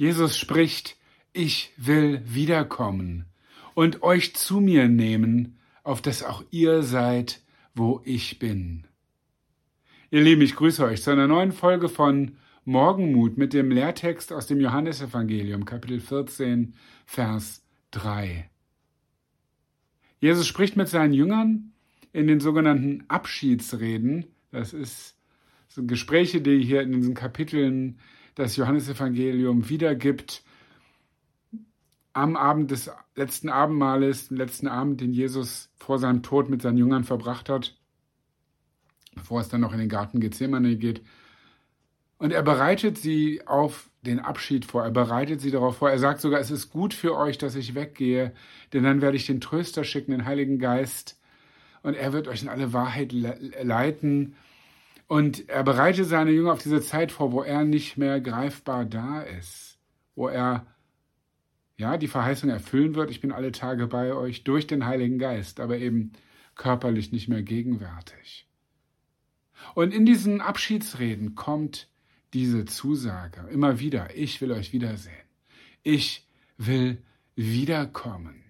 Jesus spricht, ich will wiederkommen und euch zu mir nehmen, auf dass auch ihr seid, wo ich bin. Ihr Lieben, ich grüße euch zu einer neuen Folge von Morgenmut mit dem Lehrtext aus dem Johannesevangelium, Kapitel 14, Vers 3. Jesus spricht mit seinen Jüngern in den sogenannten Abschiedsreden. Das sind Gespräche, die hier in diesen Kapiteln das Johannesevangelium wiedergibt. Am Abend des letzten Abendmahles, den letzten Abend, den Jesus vor seinem Tod mit seinen Jüngern verbracht hat, bevor es dann noch in den Garten Gethsemane geht. Und er bereitet sie auf den Abschied vor, er bereitet sie darauf vor. Er sagt sogar, es ist gut für euch, dass ich weggehe, denn dann werde ich den Tröster schicken, den Heiligen Geist, und er wird euch in alle Wahrheit leiten. Und er bereitet seine Jünger auf diese Zeit vor, wo er nicht mehr greifbar da ist, wo er die Verheißung erfüllen wird, ich bin alle Tage bei euch durch den Heiligen Geist, aber eben körperlich nicht mehr gegenwärtig. Und in diesen Abschiedsreden kommt diese Zusage immer wieder, ich will euch wiedersehen, ich will wiederkommen.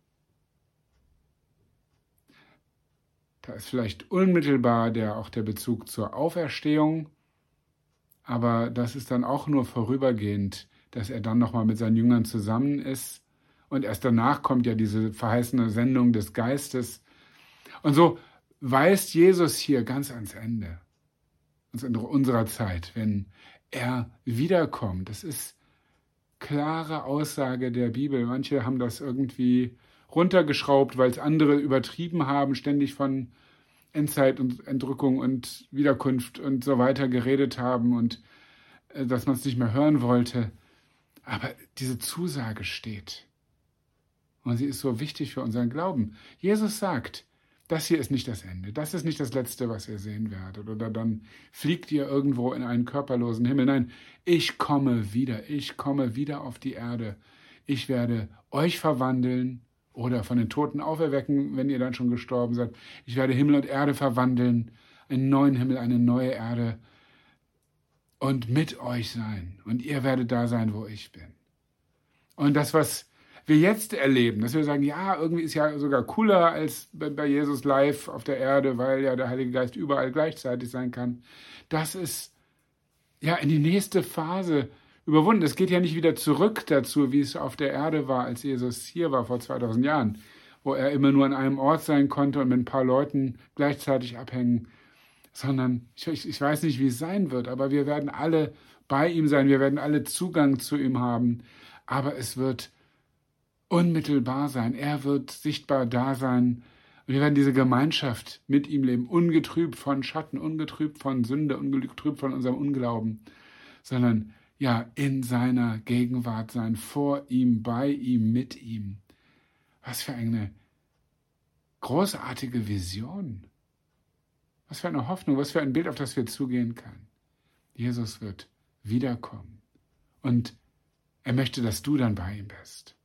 Da ist vielleicht unmittelbar auch der Bezug zur Auferstehung, aber das ist dann auch nur vorübergehend, dass er dann nochmal mit seinen Jüngern zusammen ist. Und erst danach kommt ja diese verheißene Sendung des Geistes. Und so weist Jesus hier ganz ans Ende unserer Zeit, wenn er wiederkommt. Das ist klare Aussage der Bibel. Manche haben das irgendwie runtergeschraubt, weil es andere übertrieben haben, ständig von Endzeit und Entrückung und Wiederkunft und so weiter geredet haben und dass man es nicht mehr hören wollte. Aber diese Zusage steht. Und sie ist so wichtig für unseren Glauben. Jesus sagt, das hier ist nicht das Ende. Das ist nicht das Letzte, was ihr sehen werdet. Oder dann fliegt ihr irgendwo in einen körperlosen Himmel. Nein, ich komme wieder. Ich komme wieder auf die Erde. Ich werde euch verwandeln oder von den Toten auferwecken, wenn ihr dann schon gestorben seid. Ich werde Himmel und Erde verwandeln. Einen neuen Himmel, eine neue Erde. Und mit euch sein. Und ihr werdet da sein, wo ich bin. Und das, was wir jetzt erleben, dass wir sagen, ja, irgendwie ist ja sogar cooler als bei Jesus live auf der Erde, weil ja der Heilige Geist überall gleichzeitig sein kann, das ist ja in die nächste Phase überwunden. Es geht ja nicht wieder zurück dazu, wie es auf der Erde war, als Jesus hier war vor 2000 Jahren, wo er immer nur an einem Ort sein konnte und mit ein paar Leuten gleichzeitig abhängen, sondern ich weiß nicht, wie es sein wird, aber wir werden alle bei ihm sein, wir werden alle Zugang zu ihm haben, aber es wird unmittelbar sein, er wird sichtbar da sein und wir werden diese Gemeinschaft mit ihm leben, ungetrübt von Schatten, ungetrübt von Sünde, ungetrübt von unserem Unglauben, sondern ja, in seiner Gegenwart sein, vor ihm, bei ihm, mit ihm. Was für eine großartige Vision. Was für eine Hoffnung, was für ein Bild, auf das wir zugehen können. Jesus wird wiederkommen und er möchte, dass du dann bei ihm bist.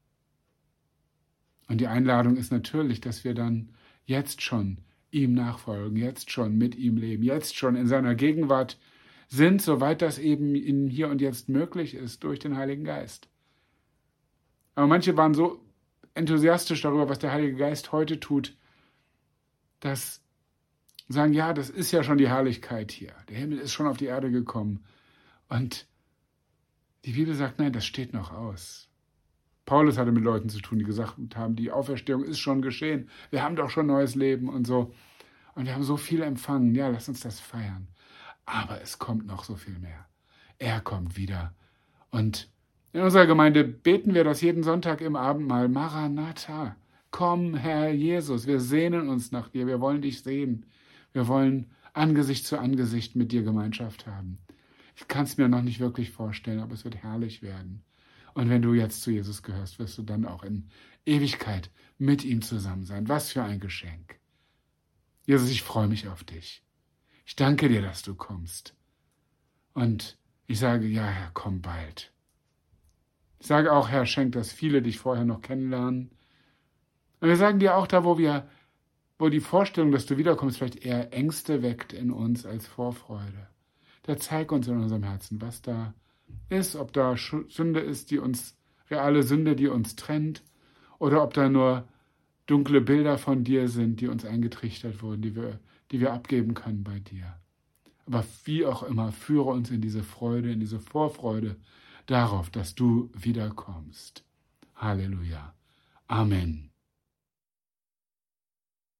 Und die Einladung ist natürlich, dass wir dann jetzt schon ihm nachfolgen, jetzt schon mit ihm leben, jetzt schon in seiner Gegenwart sind, soweit das eben in Hier und Jetzt möglich ist, durch den Heiligen Geist. Aber manche waren so enthusiastisch darüber, was der Heilige Geist heute tut, dass sagen, ja, das ist ja schon die Herrlichkeit hier. Der Himmel ist schon auf die Erde gekommen. Und die Bibel sagt, nein, das steht noch aus. Paulus hatte mit Leuten zu tun, die gesagt haben, die Auferstehung ist schon geschehen. Wir haben doch schon neues Leben und so. Und wir haben so viel empfangen. Ja, lass uns das feiern. Aber es kommt noch so viel mehr. Er kommt wieder. Und in unserer Gemeinde beten wir das jeden Sonntag im Abendmahl. Maranatha, komm, Herr Jesus, wir sehnen uns nach dir, wir wollen dich sehen. Wir wollen Angesicht zu Angesicht mit dir Gemeinschaft haben. Ich kann es mir noch nicht wirklich vorstellen, aber es wird herrlich werden. Und wenn du jetzt zu Jesus gehörst, wirst du dann auch in Ewigkeit mit ihm zusammen sein. Was für ein Geschenk. Jesus, ich freue mich auf dich. Ich danke dir, dass du kommst. Und ich sage, ja, Herr, komm bald. Ich sage auch, Herr, schenk, dass viele dich vorher noch kennenlernen. Und wir sagen dir auch da, wo die Vorstellung, dass du wiederkommst, vielleicht eher Ängste weckt in uns als Vorfreude. Da zeig uns in unserem Herzen, was da ist, ob da Sünde ist, reale Sünde, die uns trennt, oder ob da nur dunkle Bilder von dir sind, die uns eingetrichtert wurden, die wir abgeben können bei dir. Aber wie auch immer, führe uns in diese Freude, in diese Vorfreude darauf, dass du wiederkommst. Halleluja. Amen.